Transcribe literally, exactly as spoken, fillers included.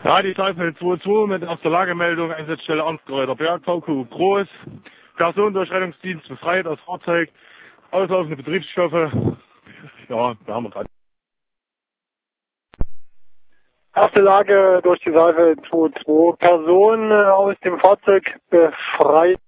Ja, die Teufel zwei zwei mit aus der Lagemeldung, Einsatzstelle Amtsgeräuter Berg, V Q Groß. Personendurchrettungsdienst befreit das Fahrzeug, auslaufende Betriebsstoffe. Ja, da haben wir gerade. Erste Lage durch die Salve zwei zwei. Person aus dem Fahrzeug befreit.